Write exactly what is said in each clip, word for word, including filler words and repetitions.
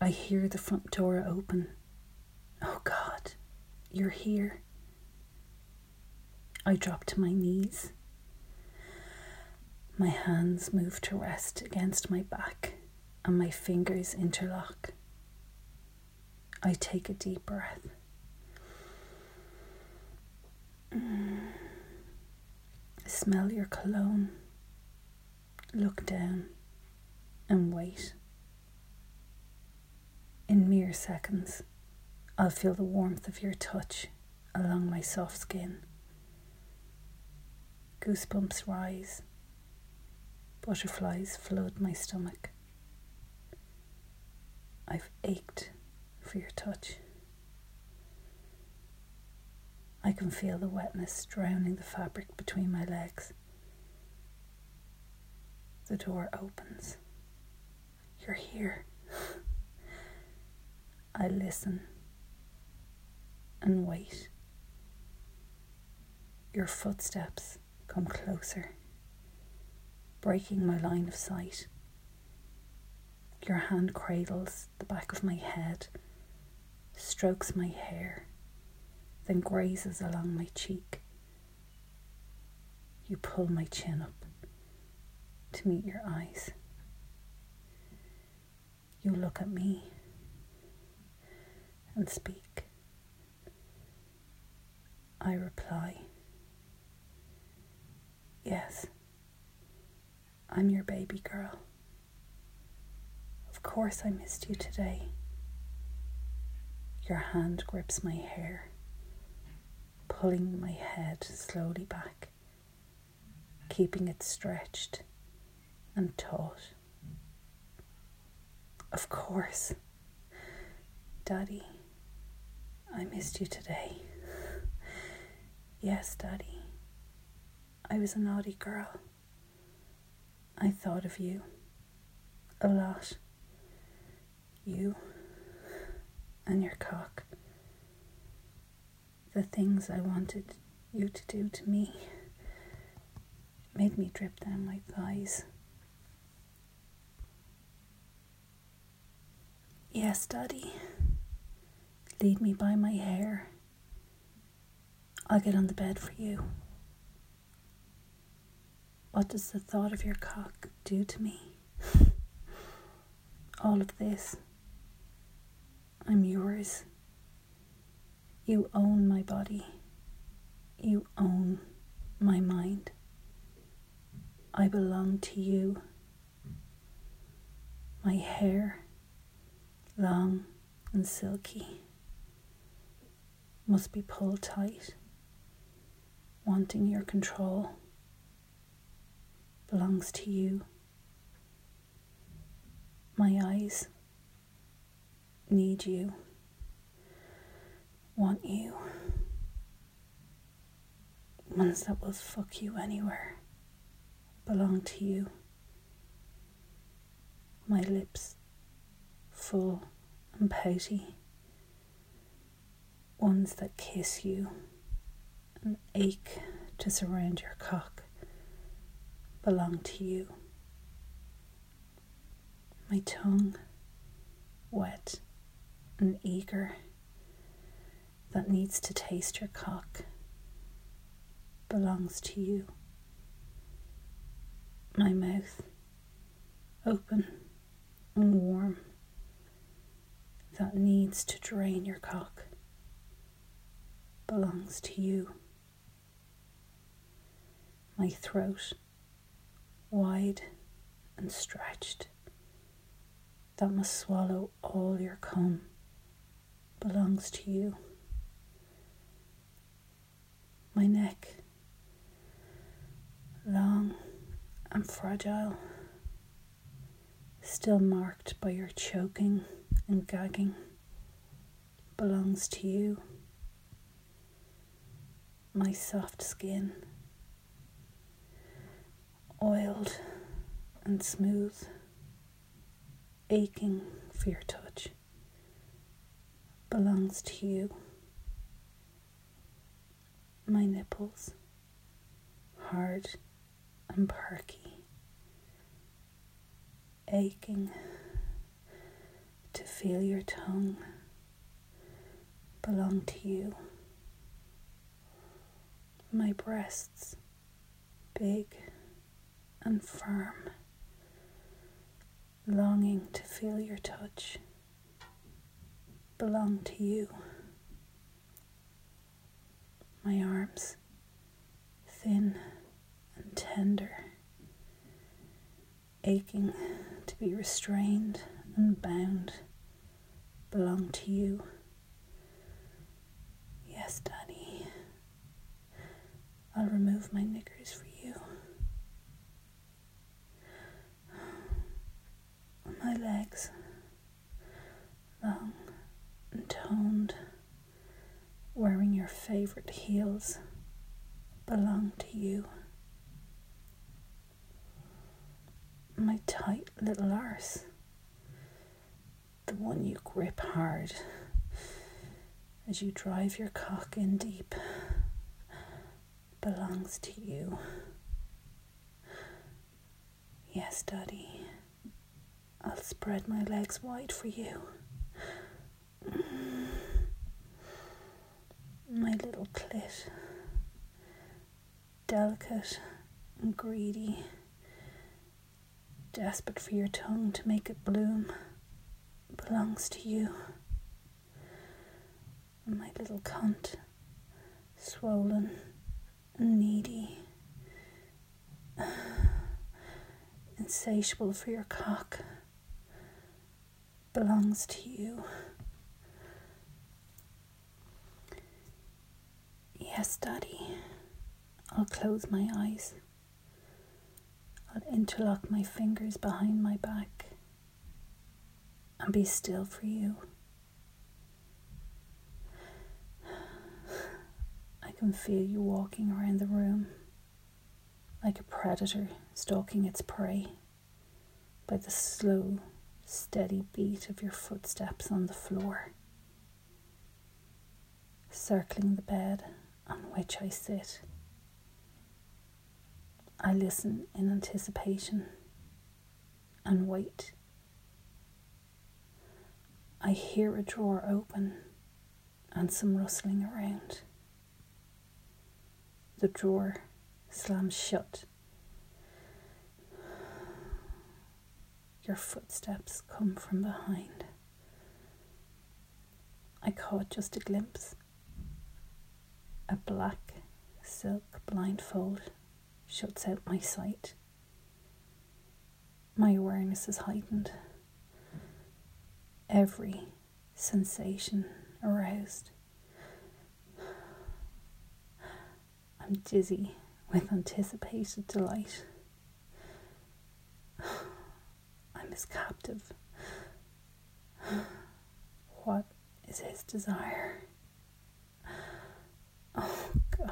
I hear the front door open. Oh God, you're here. I drop to my knees. My hands move to rest against my back and my fingers interlock. I take a deep breath. Mm. Smell your cologne. Look down and wait. In mere seconds, I'll feel the warmth of your touch along my soft skin. Goosebumps rise. Butterflies flood my stomach. I've ached for your touch. I can feel the wetness drowning the fabric between my legs. The door opens. You're here. I listen and wait. Your footsteps come closer, breaking my line of sight. Your hand cradles the back of my head, strokes my hair, then grazes along my cheek. You pull my chin up to meet your eyes. You look at me and speak. I reply, yes, I'm your baby girl. Of course I missed you today. Your hand grips my hair, pulling my head slowly back, keeping it stretched and taut. Of course, Daddy, I missed you today. Yes, Daddy, I was a naughty girl. I thought of you a lot. You and your cock. The things I wanted you to do to me made me drip down my thighs. Yes, Daddy. Lead me by my hair. I'll get on the bed for you. What does the thought of your cock do to me? All of this. I'm yours. You own my body. You own my mind. I belong to you. My hair, long and silky, must be pulled tight, wanting your control. Belongs to you. My eyes need you, want you, ones that will fuck you anywhere, belong to you. My lips, full and pouty, ones that kiss you and ache to surround your cock, belong to you. My tongue, wet and eager, that needs to taste your cock, belongs to you. My mouth, open and warm, that needs to drain your cock, belongs to you. My throat, wide and stretched, that must swallow all your cum, belongs to you. My neck, long and fragile, still marked by your choking and gagging, belongs to you. My soft skin, oiled and smooth, aching for your touch, belongs to you. My nipples, hard and perky, aching to feel your tongue belong to you. My breasts, big and firm, longing to feel your touch, belong to you. My arms, thin and tender, aching to be restrained and bound, belong to you. Yes, Daddy, I'll remove my knickers for you. My legs, long and toned, wearing your favourite heels, belong to you. My tight little arse, the one you grip hard as you drive your cock in deep, belongs to you. Yes, Daddy, I'll spread my legs wide for you. My little clit, delicate and greedy, desperate for your tongue to make it bloom, belongs to you. My little cunt, swollen and needy, insatiable for your cock, belongs to you. Yes, Daddy, I'll close my eyes. I'll interlock my fingers behind my back and be still for you. I can feel you walking around the room like a predator stalking its prey by the slow, steady beat of your footsteps on the floor, circling the bed on which I sit. I listen in anticipation and wait. I hear a drawer open and some rustling around. The drawer slams shut. Your footsteps come from behind. I caught just a glimpse. A black silk blindfold shuts out my sight. My awareness is heightened. Every sensation aroused. I'm dizzy with anticipated delight. I'm his captive. What is his desire? Oh God.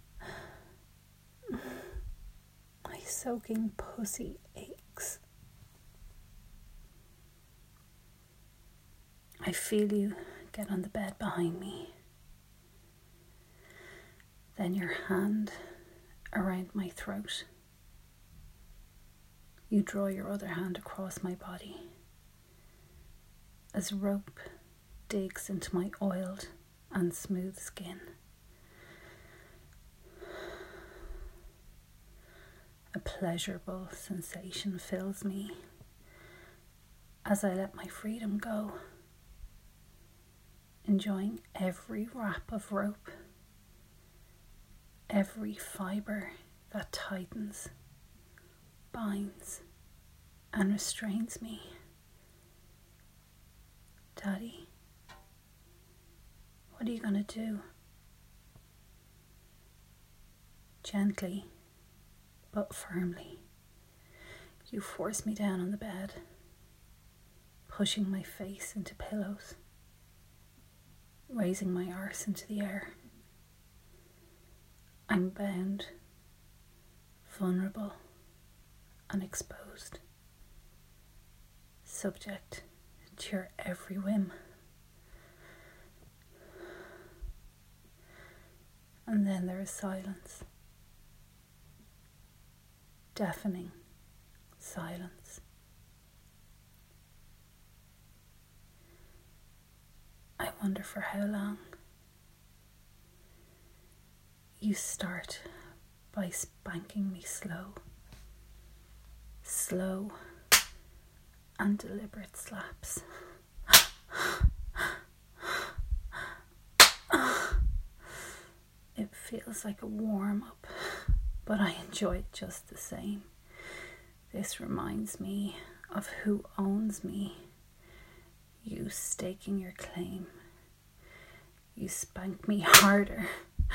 My soaking pussy aches. I feel you get on the bed behind me. Then your hand around my throat. You draw your other hand across my body as rope digs into my oiled and smooth skin. A pleasurable sensation fills me as I let my freedom go, enjoying every wrap of rope, every fibre that tightens, binds, and restrains me. Daddy, what are you gonna do? Gently but firmly, you force me down on the bed, pushing my face into pillows, raising my arse into the air. I'm bound, vulnerable, and exposed, subject to your every whim. And then there is silence. Deafening silence. wonder for how long. You start by spanking me slow, slow and deliberate slaps. It feels like a warm-up, but I enjoy it just the same. This reminds me of who owns me. You staking your claim. You spank me harder.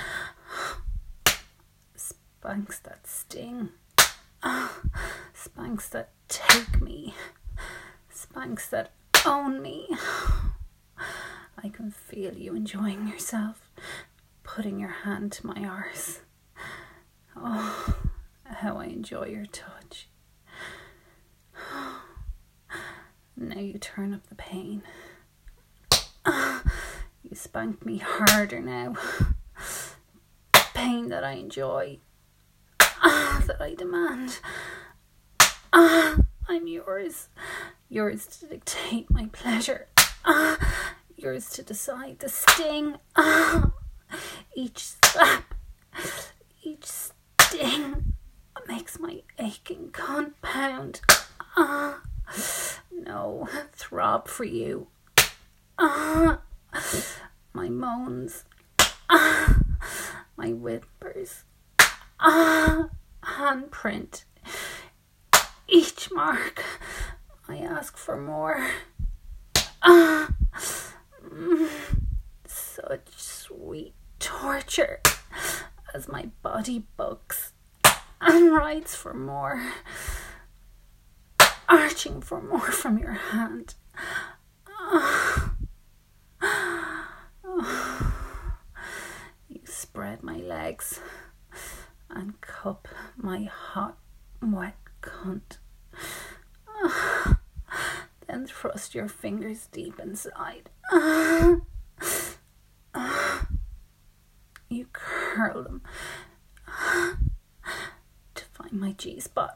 Spanks that sting. Spanks that take me. Spanks that own me. I can feel you enjoying yourself, putting your hand to my arse. Oh, how I enjoy your touch. Now you turn up the pain. You spank me harder now. Pain that I enjoy. That I demand. I'm yours. Yours to dictate my pleasure. Yours to decide the sting. Each slap, each sting makes my aching compound. Uh, no, throb for you. Uh, my moans, uh, my whispers, uh, handprint. Each mark, I ask for more. Uh, mm, such sweet torture as my body bugs and writes for more, arching for more from your hand. Oh. Oh. You spread my legs and cup my hot, wet cunt. Oh. Then thrust your fingers deep inside. Oh. Oh. You curl them to find my G-spot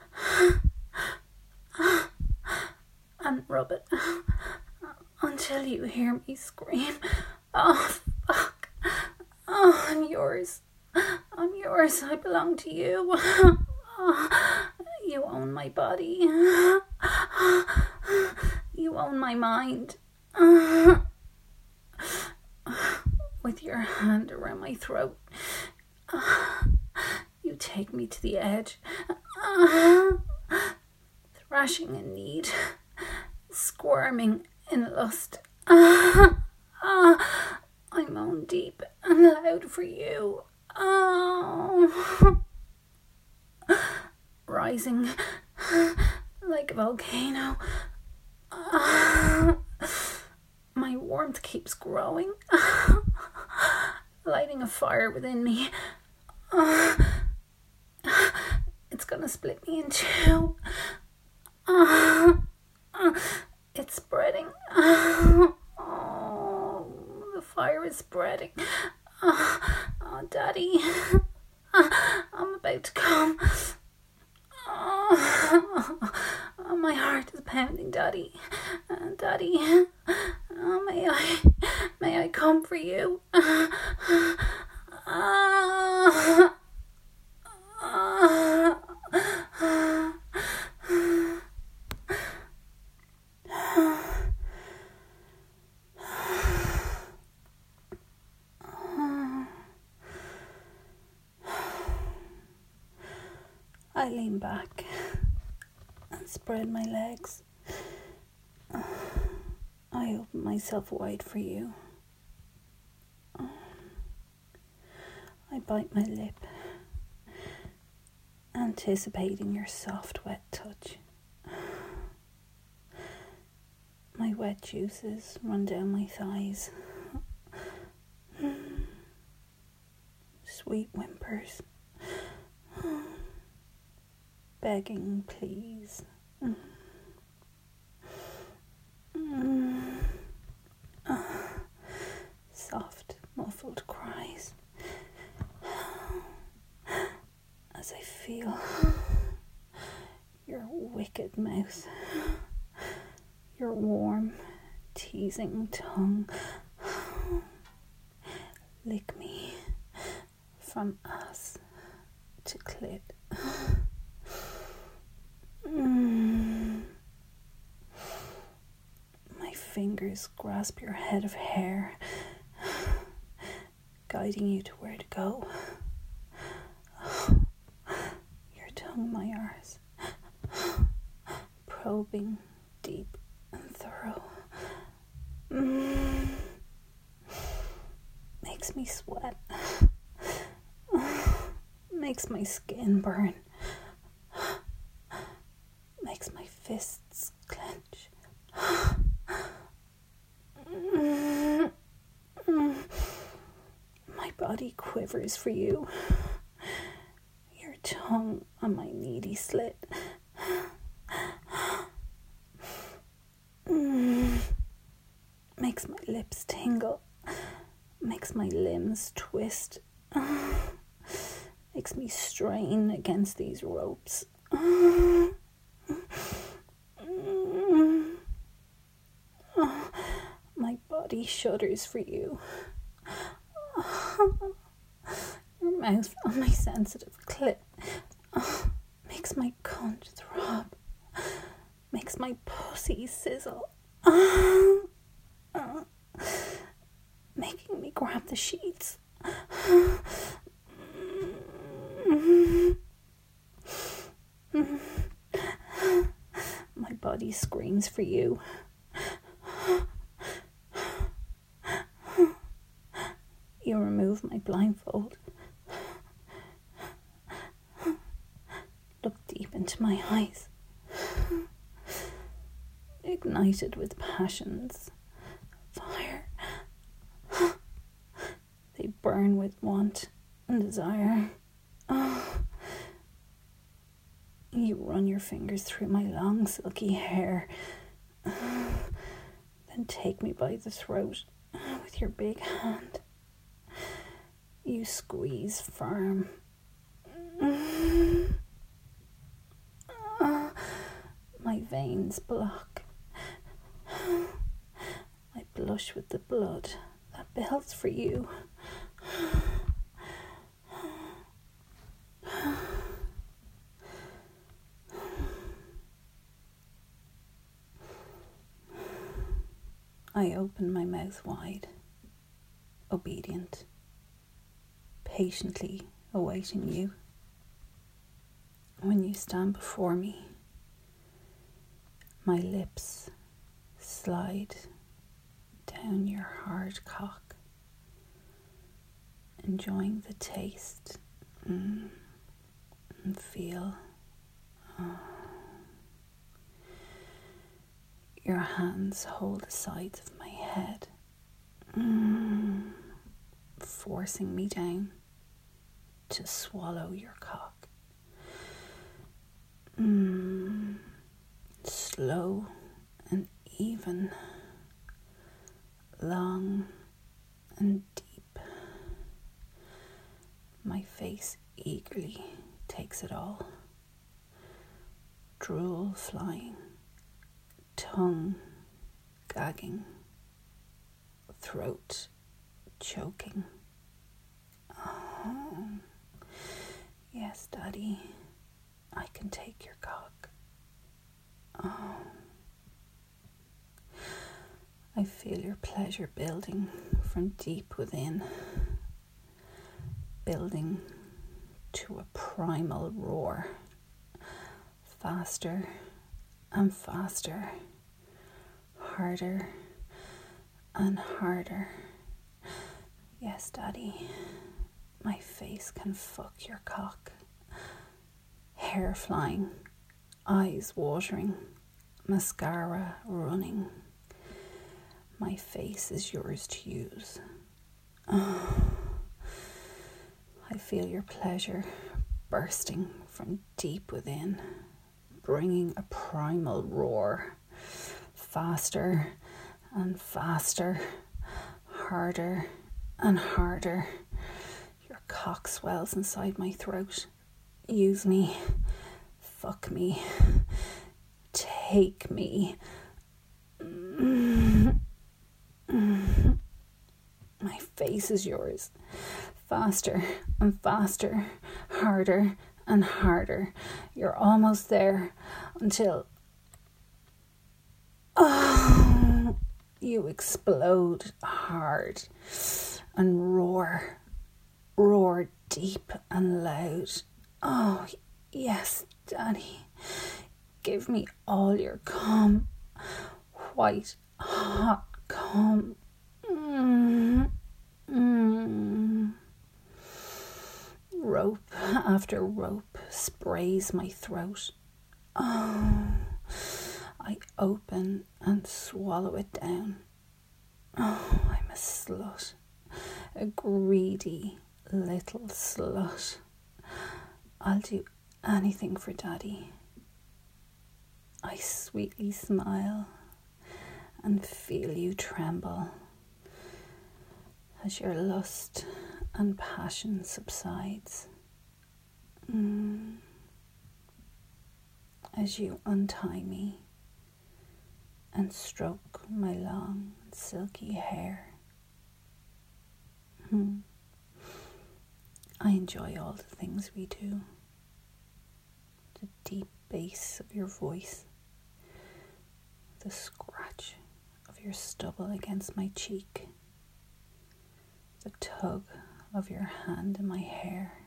and rub it until you hear me scream, oh fuck, oh I'm yours, I'm yours, I belong to you, oh, you own my body, you own my mind. With your hand around my throat, uh, you take me to the edge, uh, thrashing in need, squirming in lust. Uh, uh, I moan deep and loud for you. Oh, rising like a volcano. Uh, my warmth keeps growing. Lighting a fire within me. Uh, it's gonna split me in two. Uh, uh, it's spreading. Uh, oh, the fire is spreading. Uh, oh, Daddy. Uh, I'm about to come. Oh, oh, my heart is pounding, Daddy. Uh, Daddy. Oh, may I, may I come for you? Uh, uh, uh, uh, I lean back and spread my legs. I open myself wide for you. I bite my lip, anticipating your soft, wet touch. My wet juices run down my thighs. Sweet whimpers. Begging, please. Soft, muffled cries as I feel your wicked mouth, your warm, teasing tongue Lick me from ass to clit. Mm. My fingers grasp your head of hair, guiding you to where to go. Your tongue, my arse, probing deep and thorough. Mm. Makes me sweat. Makes my skin burn. Makes my fists clench. My body quivers for you. Your tongue on my needy slit. Makes my lips tingle. Makes my limbs twist. Makes me strain against these ropes. My body shudders for you. Your mouth on my sensitive clit makes my cunt throb. Makes my pussy sizzle. Making me grab the sheets. My body screams for you. You remove my blindfold. Look deep into my eyes. Ignited with passions. Fire. They burn with want and desire. Oh. You run your fingers through my long silky hair. Then take me by the throat with your big hand. You squeeze firm. Uh, my veins block. I blush with the blood that builds for you. I open my mouth wide, obedient, patiently awaiting you. When you stand before me, my lips slide down your hard cock, enjoying the taste mm, and feel. Oh. Your hands hold the sides of my head, mm, forcing me down to swallow your cock. Mm, slow and even, long and deep. My face eagerly takes it all. Drool flying. Tongue gagging, throat choking. Oh, yes, Daddy, I can take your cock. Oh, I feel your pleasure building from deep within, building to a primal roar, faster and faster, harder and harder. Yes, Daddy, my face can fuck your cock. Hair flying, eyes watering, mascara running. My face is yours to use. Oh, I feel your pleasure bursting from deep within, bringing a primal roar, faster and faster, harder and harder. Your cock swells inside my throat. Use me, fuck me, take me. My face face is yours. Faster and faster, harder and harder. You're almost there until oh, you explode hard and roar, roar deep and loud. Oh, yes, Daddy, give me all your cum, white, hot cum. Mm, mm. Rope after rope sprays my throat. Oh, I open and swallow it down. Oh, I'm a slut, a greedy little slut. I'll do anything for Daddy. I sweetly smile and feel you tremble as your lust and passion subsides. Mm. As you untie me and stroke my long silky hair. Hmm. I enjoy all the things we do. The deep bass of your voice, the scratch of your stubble against my cheek, the tug of your hand in my hair.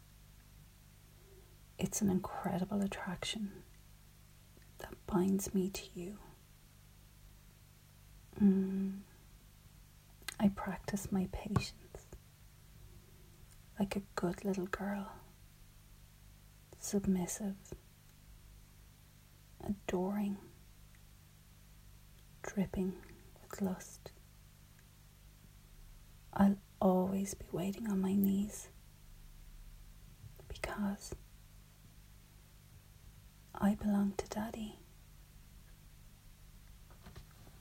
It's an incredible attraction that binds me to you. Mm. I practice my patience like a good little girl, submissive, adoring, dripping with lust. I'll always be waiting on my knees because I belong to Daddy.